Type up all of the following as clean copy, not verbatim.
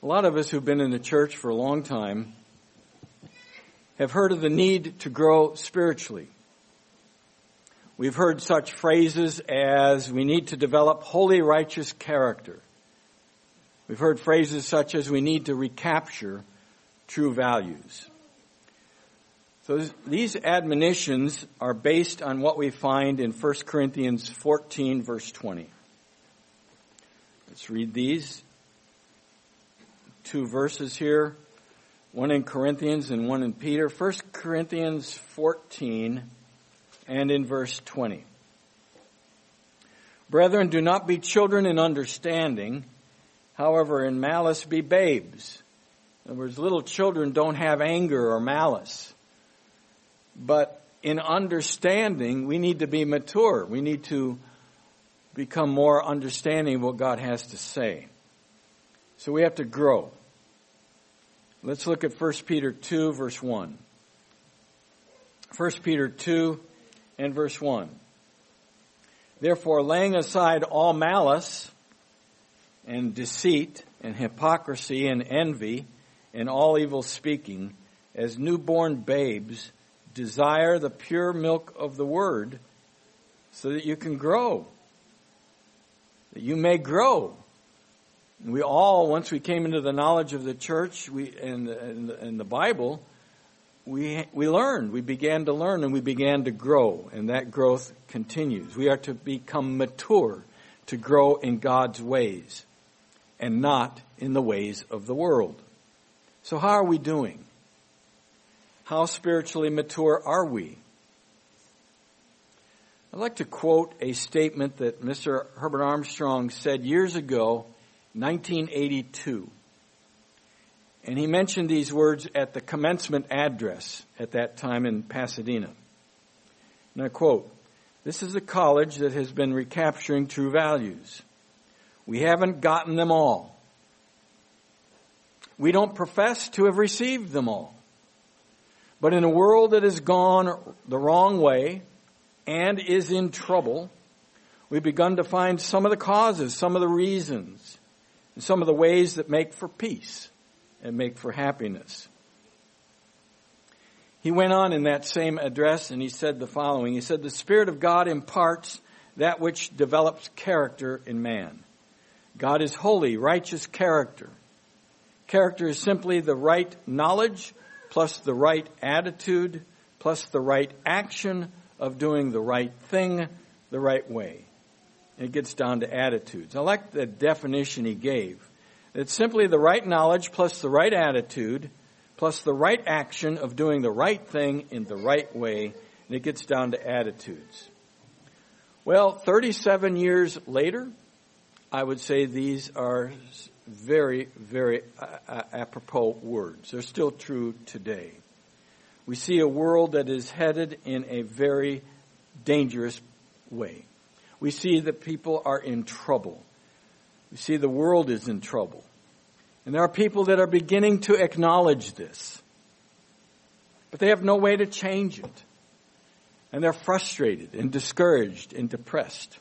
A lot of us who've been in the church for a long time have heard of the need to grow spiritually. We've heard such phrases as we need to develop holy, righteous character. We've heard phrases such as we need to recapture true values. So these admonitions are based on what we find in 1 Corinthians 14, verse 20. Let's read these two verses here, one in Corinthians and one in Peter. 1 Corinthians 14 and in verse 20. Brethren, do not be children in understanding, however in malice be babes. In other words, little children don't have anger or malice. But in understanding, we need to be mature. We need to become more understanding of what God has to say. So we have to grow. Let's look at 1 Peter 2, verse 1. 1 Peter 2 and verse 1. Therefore, laying aside all malice and deceit and hypocrisy and envy and all evil speaking, as newborn babes, desire the pure milk of the word so that you can grow, that you may grow. We all, once we came into the knowledge of the church and the Bible, we learned. We began to learn and we began to grow, and that growth continues. We are to become mature, to grow in God's ways and not in the ways of the world. So how are we doing? How spiritually mature are we? I'd like to quote a statement that Mr. Herbert Armstrong said years ago, 1982. And he mentioned these words at the commencement address at that time in Pasadena. And I quote, "This is a college that has been recapturing true values. We haven't gotten them all. We don't profess to have received them all. But in a world that has gone the wrong way and is in trouble, we've begun to find some of the causes, some of the reasons, and some of the ways that make for peace and make for happiness." He went on in that same address and he said the following. He said, "The Spirit of God imparts that which develops character in man. God is holy, righteous character. Character is simply the right knowledge plus the right attitude plus the right action of doing the right thing the right way." It gets down to attitudes. I like the definition he gave. It's simply the right knowledge plus the right attitude plus the right action of doing the right thing in the right way, and it gets down to attitudes. Well, 37 years later, I would say these are very, very apropos words. They're still true today. We see a world that is headed in a very dangerous way. We see that people are in trouble. We see the world is in trouble. And there are people that are beginning to acknowledge this. But they have no way to change it. And they're frustrated and discouraged and depressed.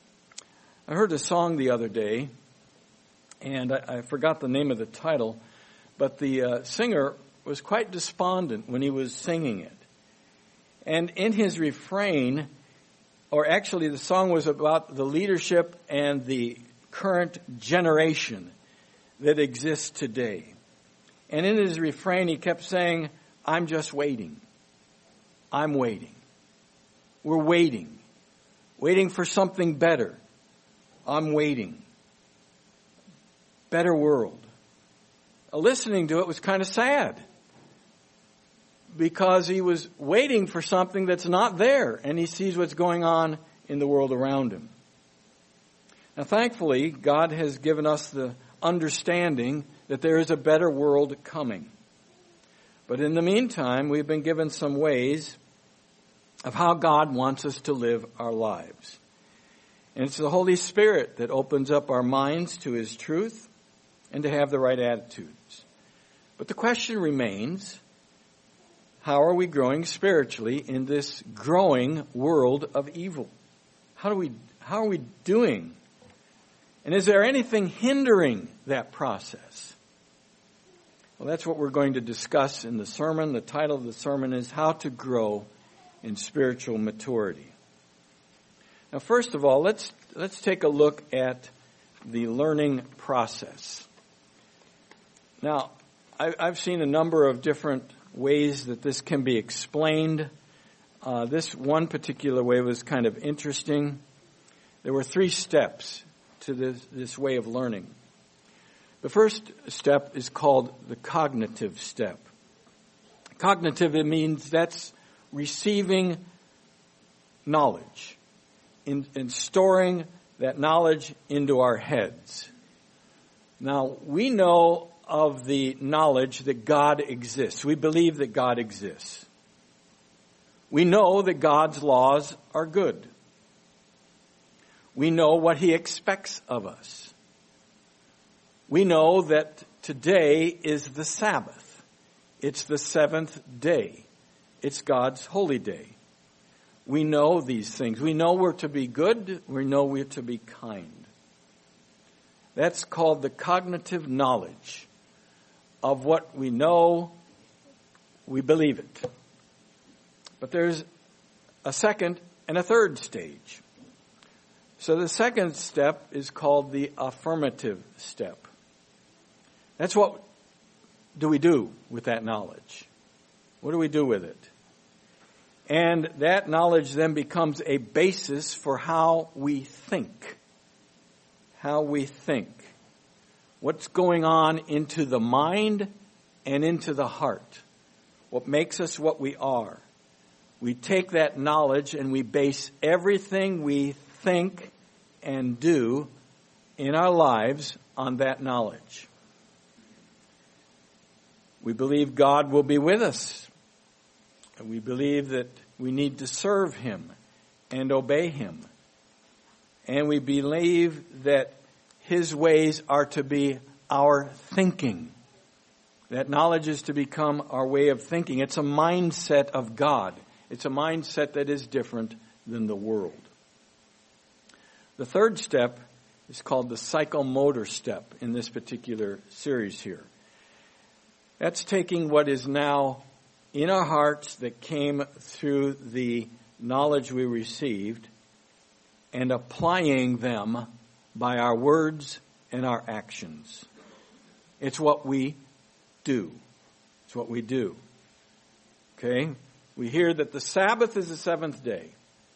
I heard a song the other day, and I forgot the name of the title, but the singer was quite despondent when he was singing it. And in his refrain, or actually the song was about the leadership and the current generation that exists today. And in his refrain, he kept saying, "I'm just waiting. I'm waiting. We're waiting. Waiting for something better. I'm waiting. Better world." Listening to it was kind of sad because he was waiting for something that's not there, and he sees what's going on in the world around him. Now, thankfully, God has given us the understanding that there is a better world coming. But in the meantime, we've been given some ways of how God wants us to live our lives. And it's the Holy Spirit that opens up our minds to His truth and to have the right attitudes. But the question remains, how are we growing spiritually in this growing world of evil? How are we doing? And is there anything hindering that process? Well, that's what we're going to discuss in the sermon. The title of the sermon is How to Grow in Spiritual Maturity. Now, first of all, let's take a look at the learning process. Now, I've seen a number of different ways that this can be explained. This one particular way was kind of interesting. There were 3 steps to this way of learning. The first step is called the cognitive step. Cognitive, it means that's receiving knowledge and storing that knowledge into our heads. Now, we know of the knowledge that God exists. We believe that God exists. We know that God's laws are good. We know what He expects of us. We know that today is the Sabbath. It's the 7th day. It's God's holy day. We know these things. We know we're to be good. We know we're to be kind. That's called the cognitive knowledge of what we know. We believe it. But there's a second and a third stage. So the second step is called the affirmative step. That's what do we do with that knowledge? What do we do with it? And that knowledge then becomes a basis for how we think. How we think. What's going on into the mind and into the heart. What makes us what we are. We take that knowledge and we base everything we think and do in our lives on that knowledge. We believe God will be with us. And we believe that we need to serve Him and obey Him. And we believe that His ways are to be our thinking. That knowledge is to become our way of thinking. It's a mindset of God. It's a mindset that is different than the world. The third step is called the psychomotor step in this particular series here. That's taking what is now in our hearts that came through the knowledge we received and applying them by our words and our actions. It's what we do. It's what we do. Okay? We hear that the Sabbath is the 7th day.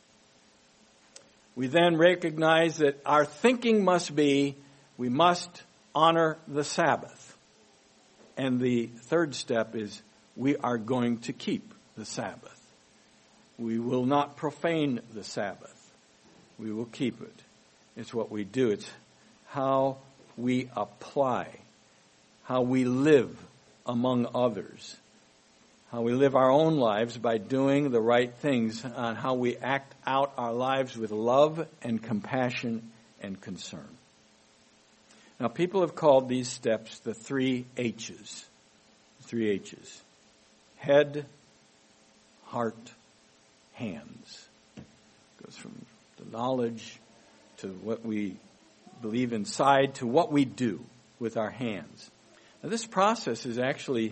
We then recognize that our thinking must be, we must honor the Sabbath. And the third step is, we are going to keep the Sabbath. We will not profane the Sabbath. We will keep it. It's what we do. It's how we apply, how we live among others, how we live our own lives by doing the right things, on how we act out our lives with love and compassion and concern. Now, people have called these steps the 3 H's. 3 H's. Head, heart, hands. It goes from the knowledge to what we believe inside to what we do with our hands. Now, this process is actually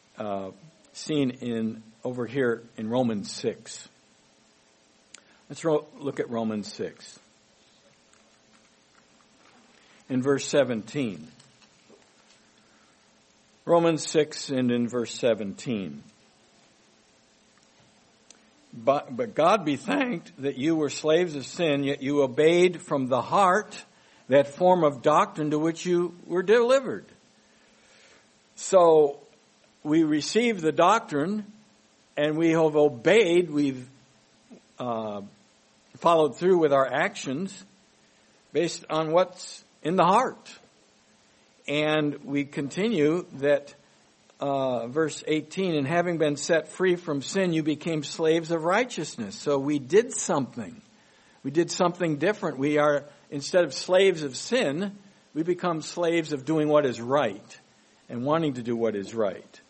seen over here in Romans 6. Let's look at Romans 6. In verse 17. Romans 6 and in verse 17. But God be thanked that you were slaves of sin, yet you obeyed from the heart that form of doctrine to which you were delivered. So we receive the doctrine and we have obeyed, we've followed through with our actions based on what's in the heart. And we continue that verse 18, and having been set free from sin, you became slaves of righteousness. So we did something. We did something different. We are, instead of slaves of sin, we become slaves of doing what is right and wanting to do what is right.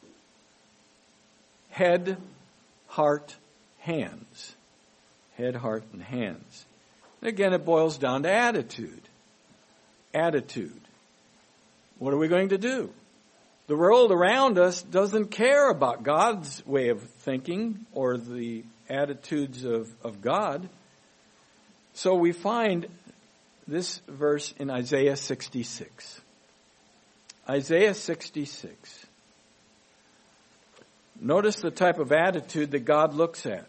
Head, heart, hands. Head, heart, and hands. And again, it boils down to attitude. Attitude. What are we going to do? The world around us doesn't care about God's way of thinking or the attitudes of God. So we find this verse in Isaiah 66. Isaiah 66. Notice the type of attitude that God looks at.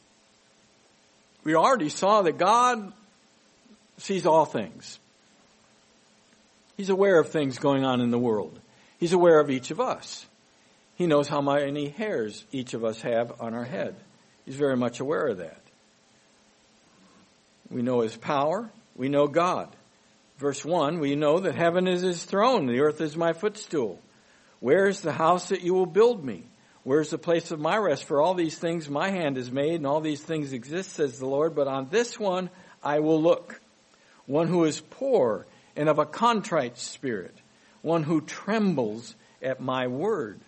We already saw that God sees all things. He's aware of things going on in the world. He's aware of each of us. He knows how many hairs each of us have on our head. He's very much aware of that. We know His power. We know God. Verse 1, we know that heaven is His throne, the earth is my footstool. Where is the house that you will build me? Where is the place of my rest? For all these things my hand has made, and all these things exist, says the Lord. But on this one I will look, one who is poor and of a contrite spirit, one who trembles at my word.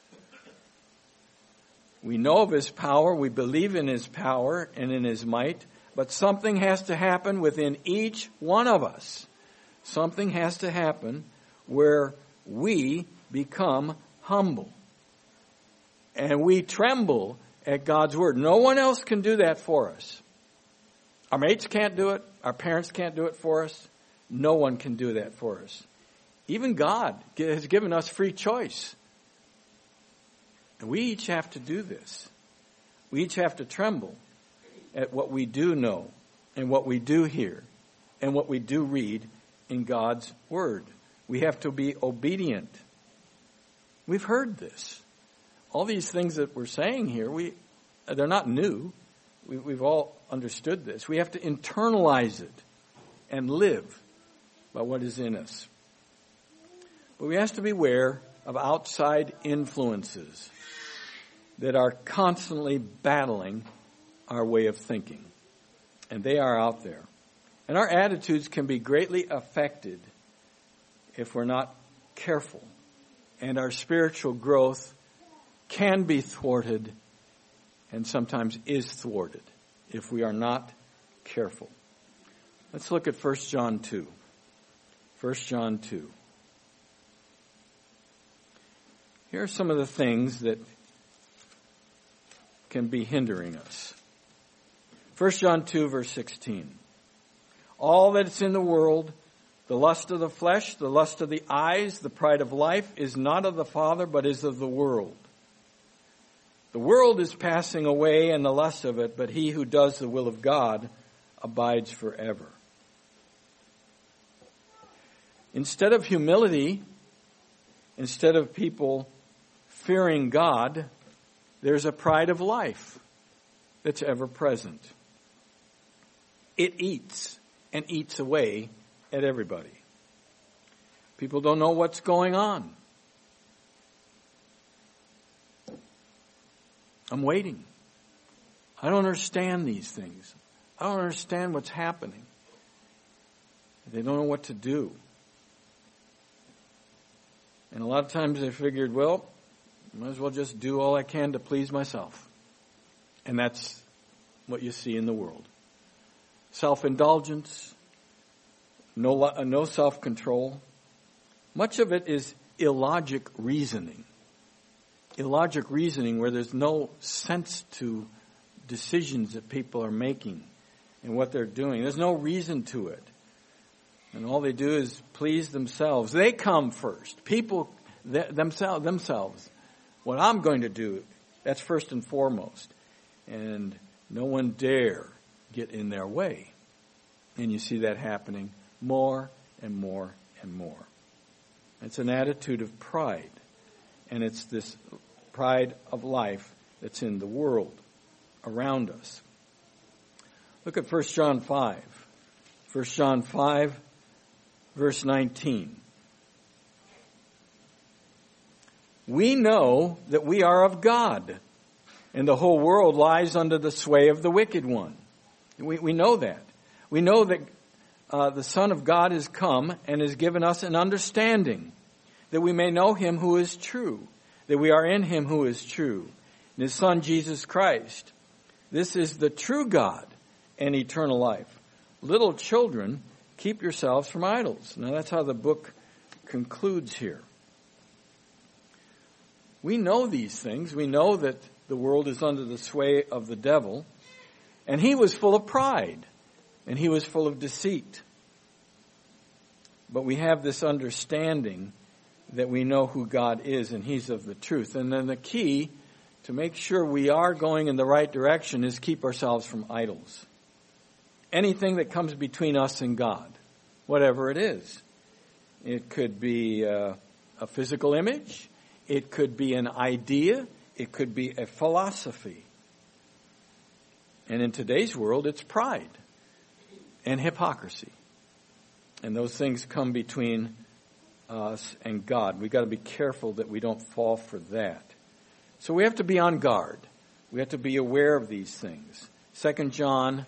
We know of His power, we believe in His power and in His might, but something has to happen within each one of us. Something has to happen where we become humble. And we tremble at God's word. No one else can do that for us. Our mates can't do it. Our parents can't do it for us. No one can do that for us. Even God has given us free choice. And we each have to do this. We each have to tremble at what we do know and what we do hear and what we do read in God's word. We have to be obedient. We've heard this. All these things that we're saying here, they're not new. We've all understood this. We have to internalize it and live by what is in us. But we have to beware of outside influences that are constantly battling our way of thinking. And they are out there. And our attitudes can be greatly affected if we're not careful. And our spiritual growth can be thwarted and sometimes is thwarted if we are not careful. Let's look at 1 John 2. 1 John 2. Here are some of the things that can be hindering us. 1 John 2, verse 16. All that's in the world, the lust of the flesh, the lust of the eyes, the pride of life, is not of the Father, but is of the world. The world is passing away and the lust of it, but he who does the will of God abides forever. Instead of humility, instead of people fearing God, there's a pride of life that's ever present. It eats and eats away at everybody. People don't know what's going on. I'm waiting. I don't understand these things. I don't understand what's happening. They don't know what to do. And a lot of times they figured, well, might as well just do all I can to please myself. And that's what you see in the world. Self-indulgence, no self-control. Much of it is illogic reasoning. Illogic reasoning where there's no sense to decisions that people are making and what they're doing. There's no reason to it. And all they do is please themselves. They come first. People themselves. What I'm going to do, that's first and foremost. And no one dare get in their way. And you see that happening more and more and more. It's an attitude of pride. And it's this pride of life that's in the world around us. Look at 1 John 5. 1 John 5, verse 19. We know that we are of God, and the whole world lies under the sway of the wicked one. We know that. We know that the Son of God has come and has given us an understanding, that we may know Him who is true, that we are in Him who is true, and His Son Jesus Christ. This is the true God and eternal life. Little children, keep yourselves from idols. Now that's how the book concludes here. We know these things. We know that the world is under the sway of the devil. And he was full of pride. And he was full of deceit. But we have this understanding that we know who God is and he's of the truth. And then the key to make sure we are going in the right direction is keep ourselves from idols. Anything that comes between us and God, whatever it is. It could be a physical image. It could be an idea. It could be a philosophy. And in today's world, it's pride and hypocrisy. And those things come between us and God. We've got to be careful that we don't fall for that. So we have to be on guard. We have to be aware of these things. 2 John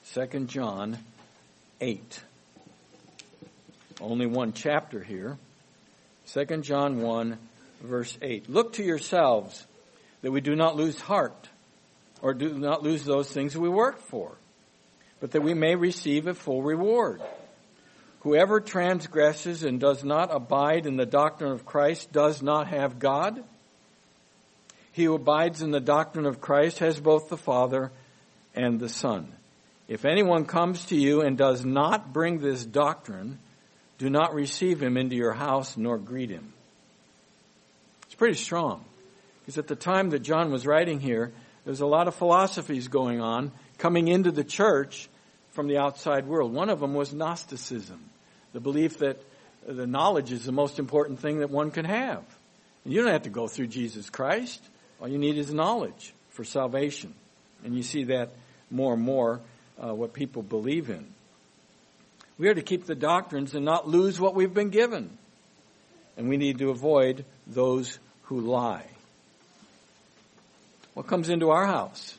8. Only one chapter here. 2 John 1, verse 8. Look to yourselves that we do not lose heart, or do not lose those things we work for, but that we may receive a full reward. Whoever transgresses and does not abide in the doctrine of Christ does not have God. He who abides in the doctrine of Christ has both the Father and the Son. If anyone comes to you and does not bring this doctrine, do not receive him into your house nor greet him. It's pretty strong. Because at the time that John was writing here, there's a lot of philosophies going on coming into the church from the outside world. One of them was Gnosticism, the belief that the knowledge is the most important thing that one can have. And you don't have to go through Jesus Christ. All you need is knowledge for salvation. And you see that more and more, what people believe in. We are to keep the doctrines and not lose what we've been given. And we need to avoid those who lie. What comes into our house?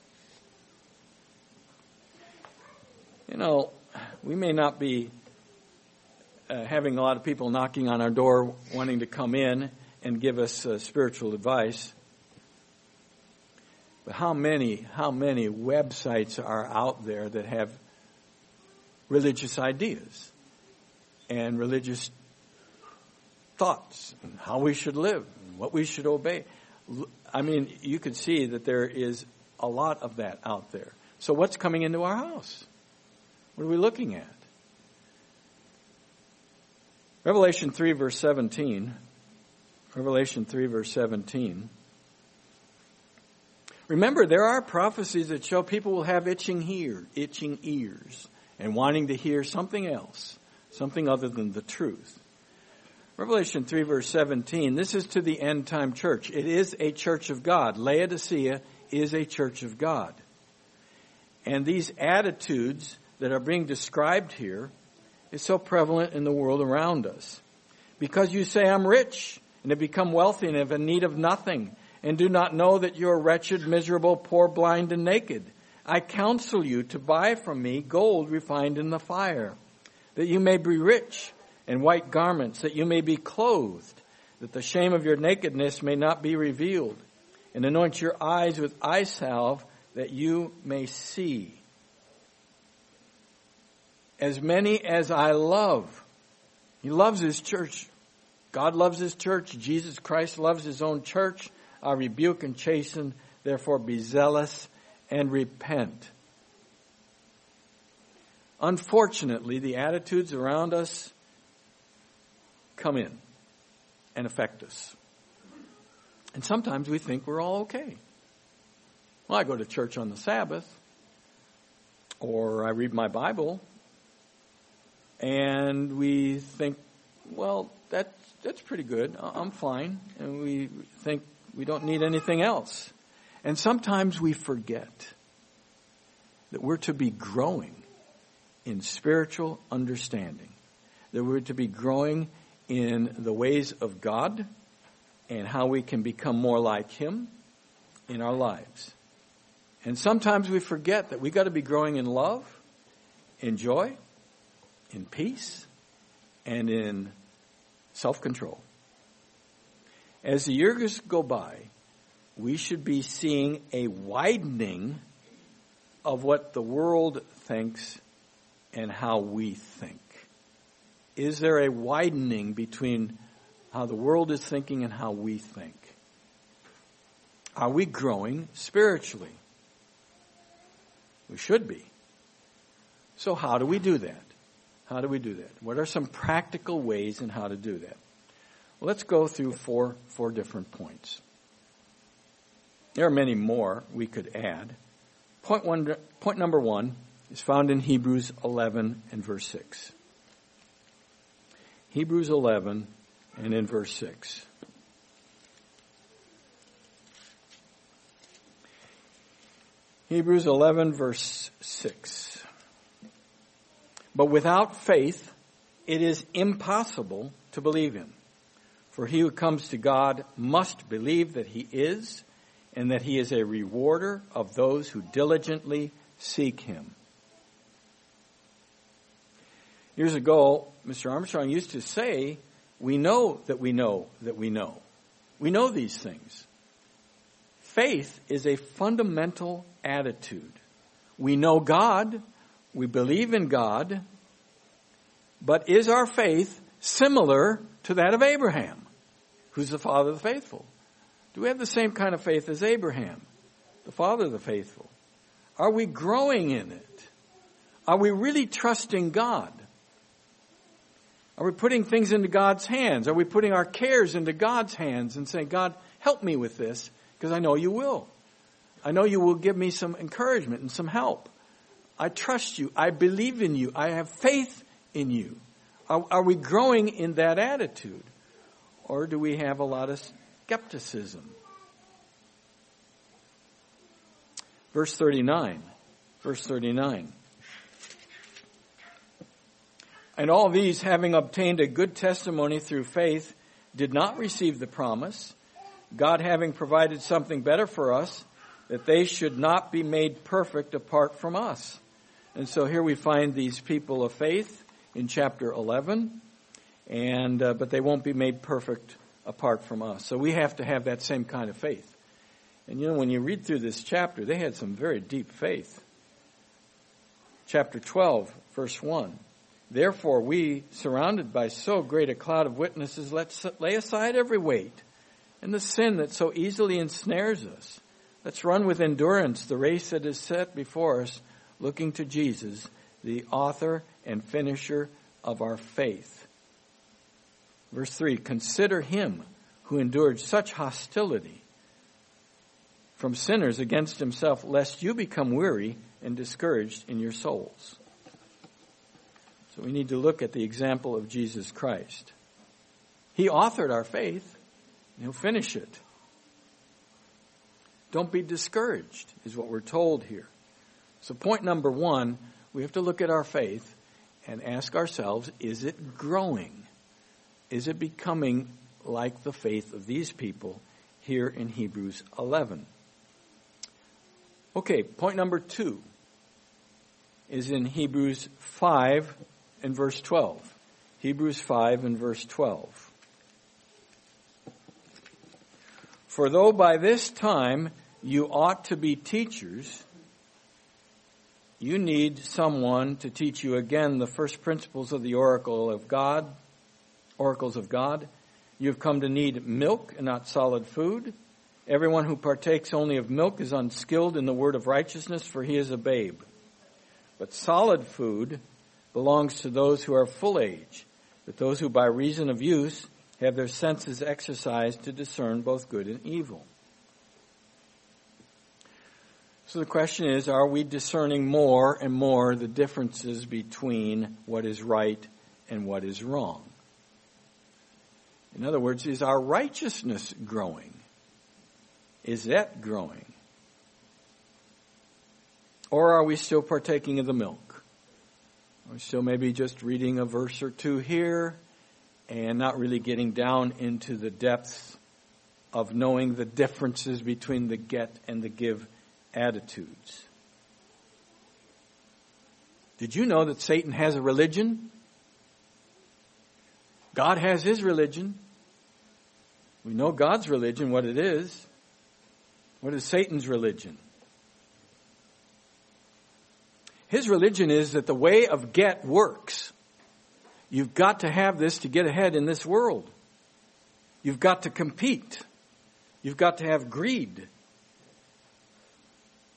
You know, we may not be having a lot of people knocking on our door wanting to come in and give us spiritual advice. But how many websites are out there that have religious ideas and religious thoughts and how we should live and what we should obey? I mean, you can see that there is a lot of that out there. So what's coming into our house? What are we looking at? Revelation 3, verse 17. Revelation 3, verse 17. Remember, there are prophecies that show people will have itching ears, and wanting to hear something else, something other than the truth. Revelation 3, verse 17, this is to the end time church. It is a church of God. Laodicea is a church of God. And these attitudes that are being described here is so prevalent in the world around us. Because you say, I'm rich, and have become wealthy, and have in need of nothing, and do not know that you are wretched, miserable, poor, blind, and naked. I counsel you to buy from me gold refined in the fire, that you may be rich, and white garments, that you may be clothed, that the shame of your nakedness may not be revealed, and anoint your eyes with eye salve, that you may see. As many as I love. He loves his church. God loves his church. Jesus Christ loves his own church. I rebuke and chasten, therefore be zealous and repent. Unfortunately, the attitudes around us come in and affect us. And sometimes we think we're all okay. Well, I go to church on the Sabbath, or I read my Bible, and we think, well, that's pretty good. I'm fine. And we think we don't need anything else. And sometimes we forget that we're to be growing in spiritual understanding, that we're to be growing in the ways of God and how we can become more like him in our lives. And sometimes we forget that we've got to be growing in love, in joy, in peace, and in self-control. As the years go by, we should be seeing a widening of what the world thinks and how we think. Is there a widening between how the world is thinking and how we think? Are we growing spiritually? We should be. So how do we do that? How do we do that? What are some practical ways in how to do that? Well, let's go through four different points. There are many more we could add. Point number 1 is found in Hebrews 11 and verse 6. Hebrews 11 and in verse 6. Hebrews 11 verse 6. But without faith, it is impossible to believe him. For he who comes to God must believe that he is, and that he is a rewarder of those who diligently seek him. Years ago, Mr. Armstrong used to say, we know that we know that we know. We know these things. Faith is a fundamental attitude. We know God, we believe in God, but is our faith similar to that of Abraham, who's the father of the faithful? Do we have the same kind of faith as Abraham, the father of the faithful? Are we growing in it? Are we really trusting God? Are we putting things into God's hands? Are we putting our cares into God's hands and saying, God, help me with this, because I know you will. I know you will give me some encouragement and some help. I trust you. I believe in you. I have faith in you. Are we growing in that attitude? Or do we have a lot of skepticism? Verse 39. And all these, having obtained a good testimony through faith, did not receive the promise, God having provided something better for us, that they should not be made perfect apart from us. And so here we find these people of faith in chapter 11, but they won't be made perfect apart from us. So we have to have that same kind of faith. And when you read through this chapter, they had some very deep faith. Chapter 12, verse 1. Therefore we, surrounded by so great a cloud of witnesses, let's lay aside every weight and the sin that so easily ensnares us. Let's run with endurance the race that is set before us, looking to Jesus, the author and finisher of our faith. Verse 3, consider him who endured such hostility from sinners against himself, lest you become weary and discouraged in your souls. So we need to look at the example of Jesus Christ. He authored our faith, and he'll finish it. Don't be discouraged, is what we're told here. So point number 1, we have to look at our faith and ask ourselves, is it growing? Is it becoming like the faith of these people here in Hebrews 11? Okay, point number 2 is in Hebrews 5 and verse 12. Hebrews 5 and verse 12. For though by this time you ought to be teachers, you need someone to teach you again the first principles of the oracles of God. You have come to need milk and not solid food. Everyone who partakes only of milk is unskilled in the word of righteousness, for he is a babe. But solid food belongs to those who are full age, but those who by reason of use have their senses exercised to discern both good and evil. So the question is, are we discerning more and more the differences between what is right and what is wrong? In other words, is our righteousness growing? Is that growing? Or are we still partaking of the milk? Are we still maybe just reading a verse or two here and not really getting down into the depths of knowing the differences between the get and the give attitudes? Did you know that Satan has a religion? God has his religion. We know God's religion, what it is. What is Satan's religion? His religion is that the way of get works. You've got to have this to get ahead in this world. You've got to compete. You've got to have greed.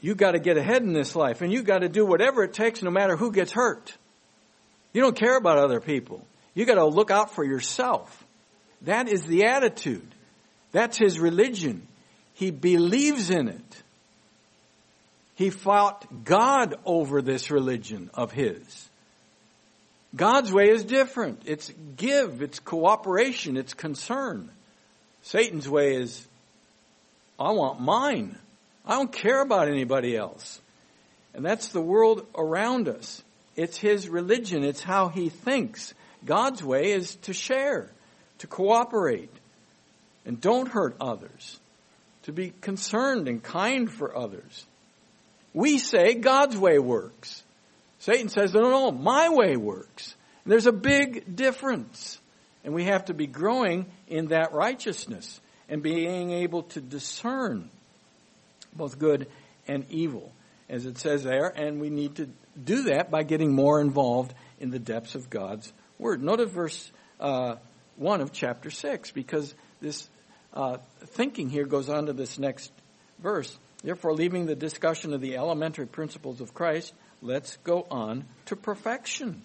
You got to get ahead in this life, and you got to do whatever it takes no matter who gets hurt. You don't care about other people. You got to look out for yourself. That is the attitude. That's his religion. He believes in it. He fought God over this religion of his. God's way is different. It's give, it's cooperation, it's concern. Satan's way is, I want mine. I don't care about anybody else. And that's the world around us. It's his religion. It's how he thinks. God's way is to share, to cooperate, and don't hurt others, to be concerned and kind for others. We say God's way works. Satan says, no, my way works. And there's a big difference. And we have to be growing in that righteousness and being able to discern both good and evil, as it says there. And we need to do that by getting more involved in the depths of God's Word. Notice verse 1 of chapter 6, because this thinking here goes on to this next verse. Therefore, leaving the discussion of the elementary principles of Christ, let's go on to perfection.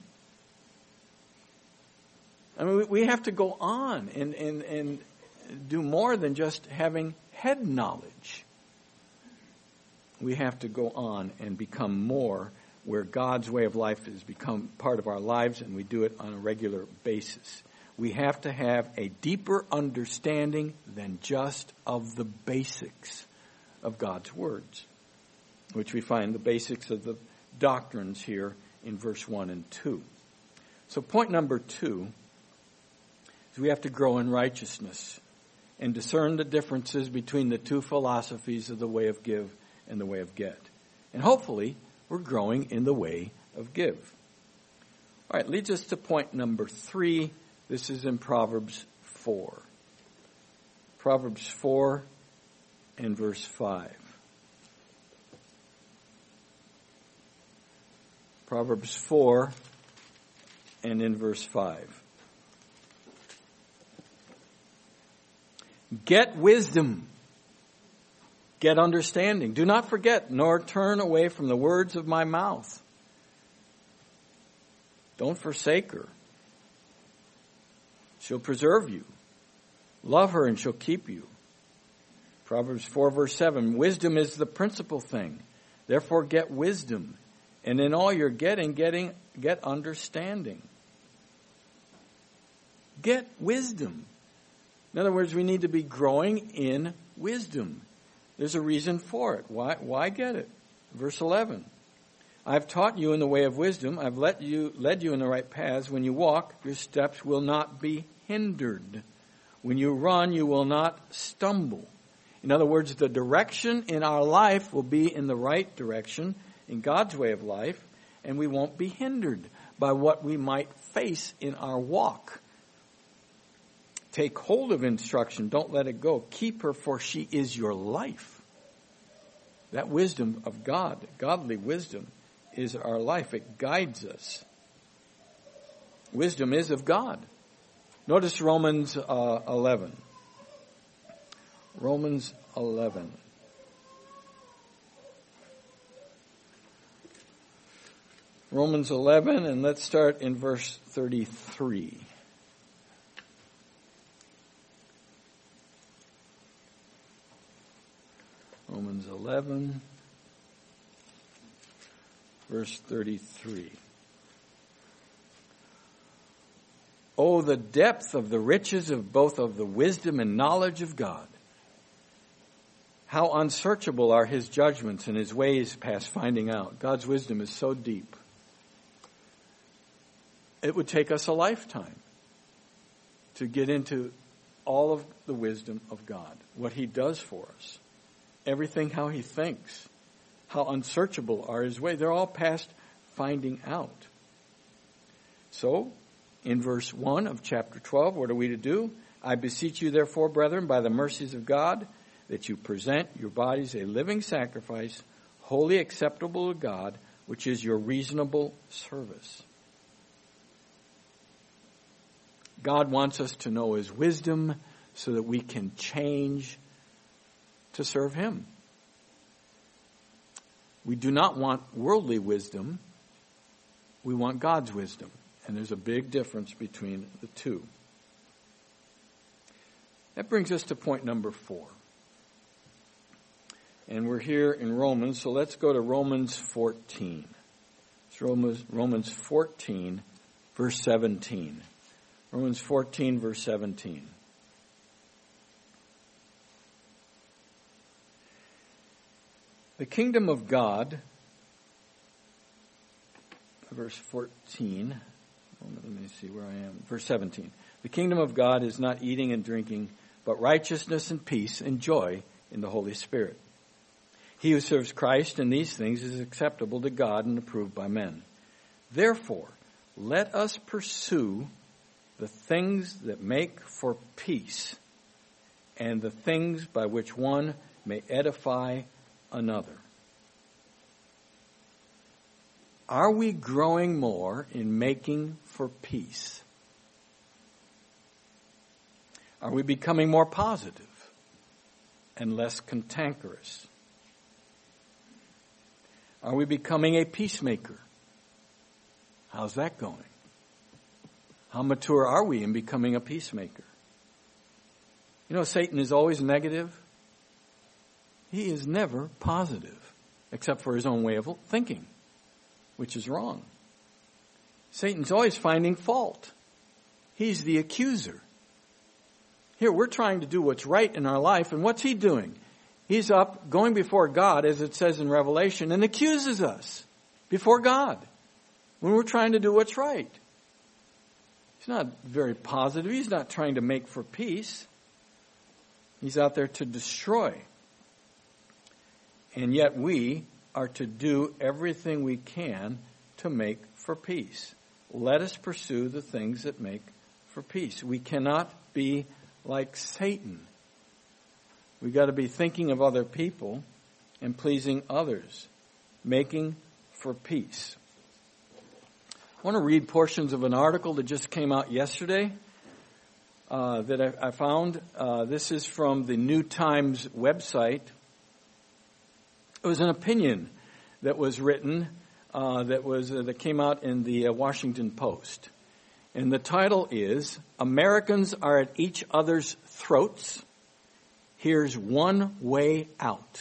I mean, we have to go on and do more than just having head knowledge. We have to go on and become more where God's way of life has become part of our lives, and we do it on a regular basis. We have to have a deeper understanding than just of the basics of God's words, which we find the basics of the doctrines here in verse 1 and 2. So point number 2 is we have to grow in righteousness and discern the differences between the two philosophies of the way of give and the way of get. And hopefully, we're growing in the way of give. All right, leads us to point number 3. This is in Proverbs 4. Proverbs 4 and verse 5. Proverbs 4 and in verse 5. Get wisdom. Get understanding. Do not forget, nor turn away from the words of my mouth. Don't forsake her. She'll preserve you. Love her and she'll keep you. Proverbs 4 verse 7, wisdom is the principal thing. Therefore get wisdom. And in all you're getting, get understanding. Get wisdom. In other words, we need to be growing in wisdom. There's a reason for it. Why get it? Verse 11. I've taught you in the way of wisdom. I've led you in the right paths. When you walk, your steps will not be hindered. When you run, you will not stumble. In other words, the direction in our life will be in the right direction, in God's way of life, and we won't be hindered by what we might face in our walk. Take hold of instruction. Don't let it go. Keep her, for she is your life. That wisdom of God, godly wisdom, is our life. It guides us. Wisdom is of God. Notice Romans 11. Romans 11. Romans 11, and let's start in verse 33. Romans 11, verse 33. Oh, the depth of the riches of both of the wisdom and knowledge of God. How unsearchable are his judgments and his ways past finding out. God's wisdom is so deep. It would take us a lifetime to get into all of the wisdom of God, what he does for us. Everything how he thinks, how unsearchable are his ways. They're all past finding out. So, in verse 1 of chapter 12, what are we to do? I beseech you, therefore, brethren, by the mercies of God, that you present your bodies a living sacrifice, wholly acceptable to God, which is your reasonable service. God wants us to know his wisdom so that we can change to serve him. We do not want worldly wisdom. We want God's wisdom. And there's a big difference between the two. That brings us to point number 4. And we're here in Romans, so let's go to Romans 14. It's Romans 14, verse 17. Romans 14, verse 17. The kingdom of God, verse 14, let me see where I am, verse 17. The kingdom of God is not eating and drinking, but righteousness and peace and joy in the Holy Spirit. He who serves Christ in these things is acceptable to God and approved by men. Therefore, let us pursue the things that make for peace and the things by which one may edify another. Are we growing more in making for peace? Are we becoming more positive and less cantankerous? Are we becoming a peacemaker? How's that going? How mature are we in becoming a peacemaker? You know, Satan is always negative. He is never positive, except for his own way of thinking, which is wrong. Satan's always finding fault. He's the accuser. Here, we're trying to do what's right in our life, and what's he doing? He's up, going before God, as it says in Revelation, and accuses us before God when we're trying to do what's right. He's not very positive. He's not trying to make for peace. He's out there to destroy. And yet we are to do everything we can to make for peace. Let us pursue the things that make for peace. We cannot be like Satan. We've got to be thinking of other people and pleasing others, making for peace. I want to read portions of an article that just came out yesterday that I found. This is from the New Times website. It was an opinion that was written that came out in the Washington Post. And the title is, Americans Are at Each Other's Throats. Here's One Way Out.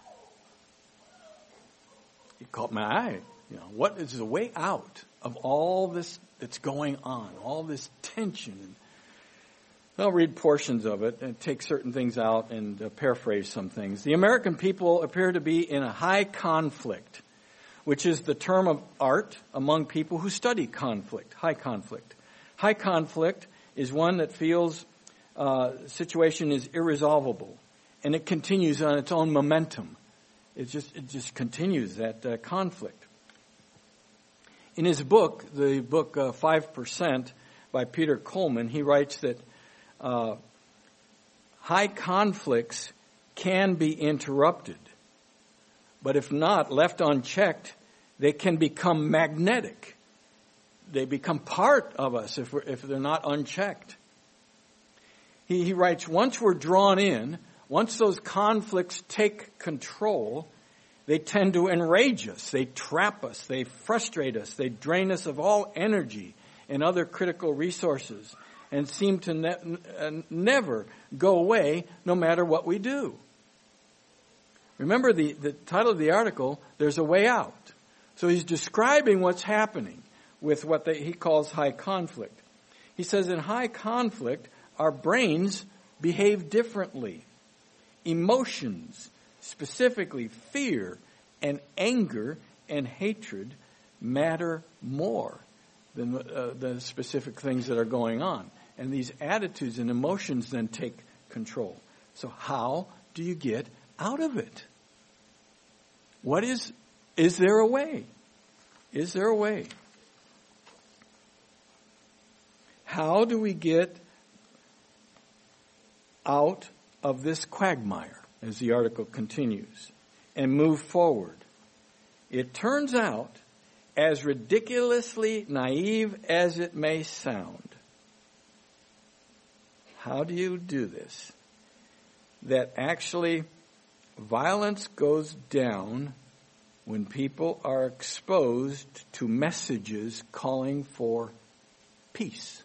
It caught my eye. You know, what is the way out of all this that's going on, all this tension? I'll read portions of it and take certain things out and paraphrase some things. The American people appear to be in a high conflict, which is the term of art among people who study conflict, high conflict. High conflict is one that feels situation is irresolvable, and it continues on its own momentum. It just continues that conflict. In his book, the book 5% by Peter Coleman, he writes that high conflicts can be interrupted, but if not, left unchecked, they can become magnetic. They become part of us if they're not unchecked. He writes, once we're drawn in, once those conflicts take control, they tend to enrage us. They trap us. They frustrate us. They drain us of all energy and other critical resources and seem to never go away no matter what we do. Remember the title of the article, There's a Way Out. So he's describing what's happening with what he calls high conflict. He says in high conflict, our brains behave differently. Emotions, specifically fear and anger and hatred, matter more than the specific things that are going on. And these attitudes and emotions then take control. So how do you get out of it? Is there a way? Is there a way? How do we get out of this quagmire, as the article continues, and move forward? It turns out, as ridiculously naive as it may sound, how do you do this? That actually violence goes down when people are exposed to messages calling for peace.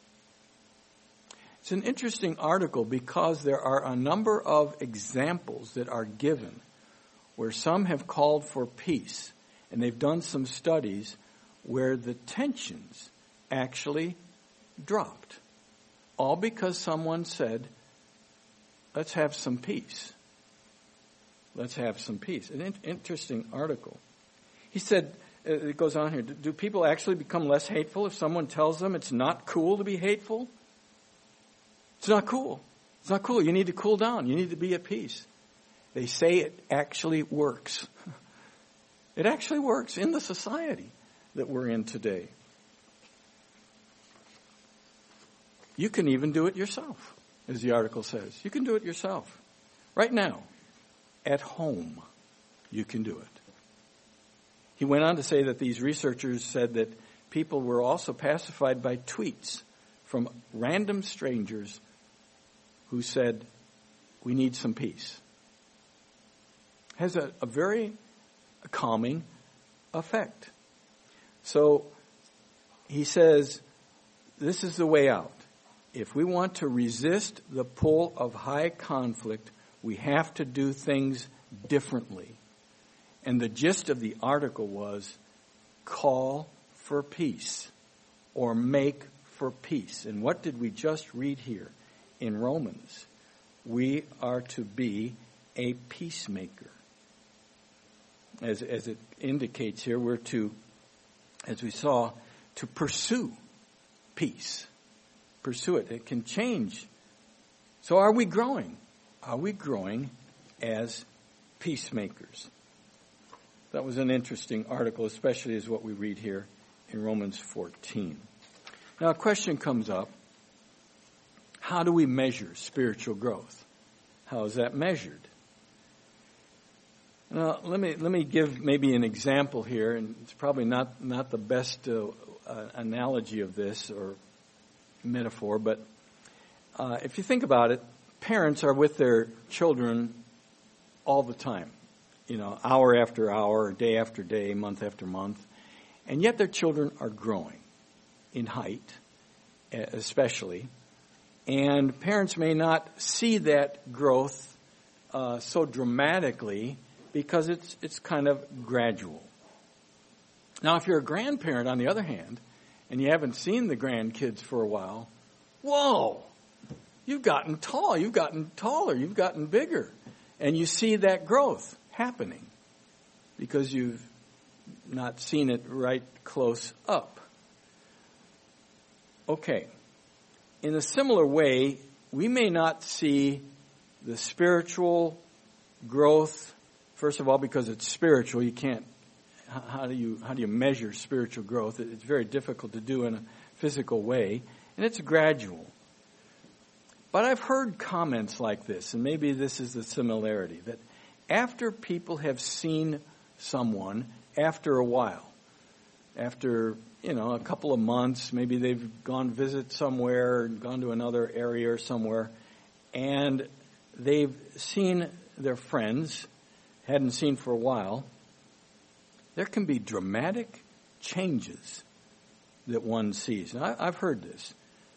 It's an interesting article because there are a number of examples that are given where some have called for peace, and they've done some studies where the tensions actually dropped, all because someone said, let's have some peace. Let's have some peace. An interesting article. He said, it goes on here, do people actually become less hateful if someone tells them it's not cool to be hateful? It's not cool. It's not cool. You need to cool down. You need to be at peace. They say it actually works. It actually works in the society that we're in today. You can even do it yourself, as the article says. You can do it yourself. Right now, at home, you can do it. He went on to say that these researchers said that people were also pacified by tweets from random strangers who said, we need some peace. Has a very calming effect. So he says, this is the way out. If we want to resist the pull of high conflict, we have to do things differently. And the gist of the article was, call for peace or make for peace. And what did we just read here in Romans? We are to be a peacemaker. As it indicates here, we're to, as we saw, to pursue peace. Pursue it. It can change. So are we growing? Are we growing as peacemakers? That was an interesting article, especially as what we read here in Romans 14. Now a question comes up. How do we measure spiritual growth? How is that measured? Now, let me give maybe an example here, and it's probably not the best analogy of this or metaphor, but if you think about it, parents are with their children all the time, hour after hour, day after day, month after month, and yet their children are growing in height, especially, and parents may not see that growth so dramatically because it's kind of gradual. Now, if you're a grandparent, on the other hand, and you haven't seen the grandkids for a while, whoa, you've gotten tall, you've gotten taller, you've gotten bigger. And you see that growth happening because you've not seen it right close up. Okay. In a similar way, we may not see the spiritual growth, first of all, because it's spiritual. You can't, how do you measure spiritual growth? It's very difficult to do in a physical way, and it's gradual. But I've heard comments like this, and maybe this is the similarity, that after people have seen someone, after a while, after, a couple of months, maybe they've gone visit somewhere, gone to another area or somewhere, and they've seen their friends, hadn't seen for a while, there can be dramatic changes that one sees. Now, I've heard this.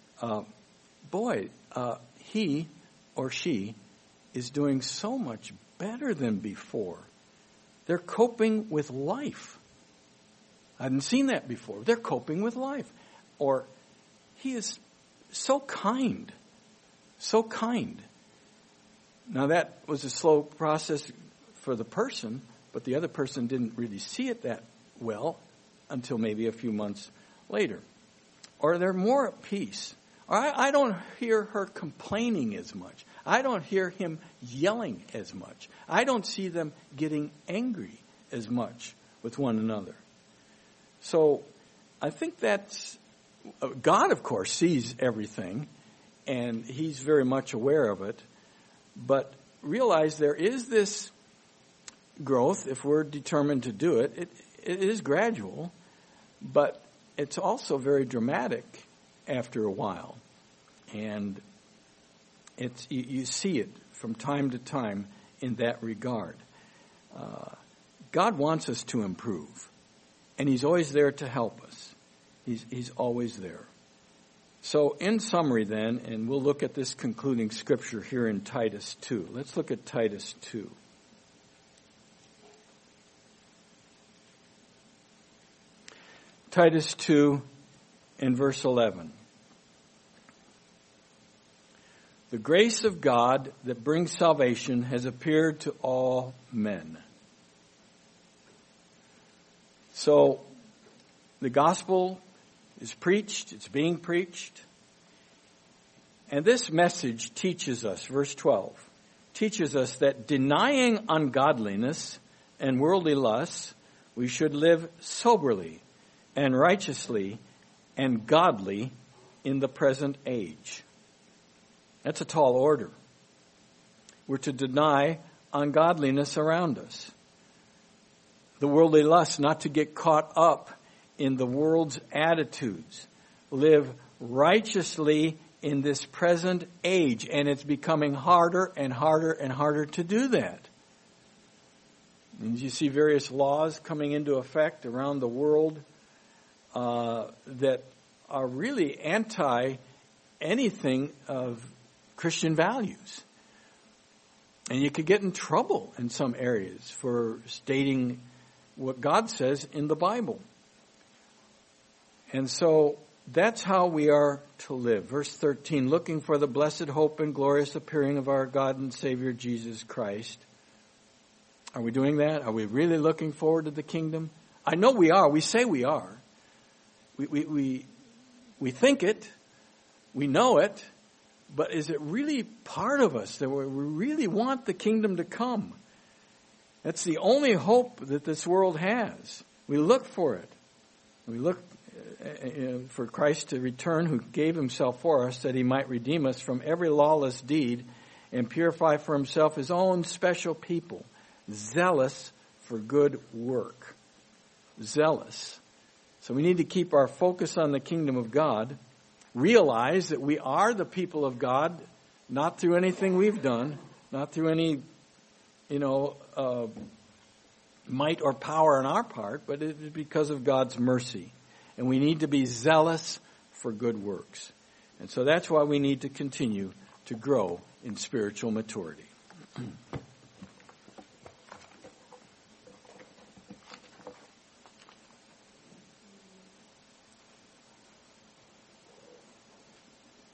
He or she is doing so much better than before. They're coping with life. I hadn't seen that before. They're coping with life. Or, he is so kind. So kind. Now that was a slow process for the person, but the other person didn't really see it that well until maybe a few months later. Or they're more at peace. Or I don't hear her complaining as much. I don't hear him yelling as much. I don't see them getting angry as much with one another. So I think that's, God of course sees everything and he's very much aware of it, but realize there is this growth if we're determined to do it. It is gradual, but it's also very dramatic after a while. And you see it from time to time in that regard. God wants us to improve. And He's always there to help us. He's always there. So in summary then, and we'll look at this concluding scripture here in Titus 2. Let's look at Titus 2. Titus 2 in verse 11. The grace of God that brings salvation has appeared to all men. So, the gospel is preached, it's being preached. And this message teaches us, verse 12, teaches us that denying ungodliness and worldly lusts, we should live soberly and righteously and godly in the present age. That's a tall order. We're to deny ungodliness around us. The worldly lust, not to get caught up in the world's attitudes. Live righteously in this present age. And it's becoming harder and harder and harder to do that. And you see various laws coming into effect around the world that are really anti anything of Christian values. And you could get in trouble in some areas for stating what God says in the Bible. And so that's how we are to live. Verse 13, looking for the blessed hope and glorious appearing of our God and Savior Jesus Christ. Are we doing that? Are we really looking forward to the kingdom? I know we are. We say we are. We think it. We know it. But is it really part of us that we really want the kingdom to come? That's the only hope that this world has. We look for it. We look for Christ to return, who gave himself for us that he might redeem us from every lawless deed and purify for himself his own special people, zealous for good work. Zealous. So we need to keep our focus on the kingdom of God. Realize that we are the people of God, not through anything we've done, not through any, might or power on our part, but it is because of God's mercy. And we need to be zealous for good works. And so that's why we need to continue to grow in spiritual maturity.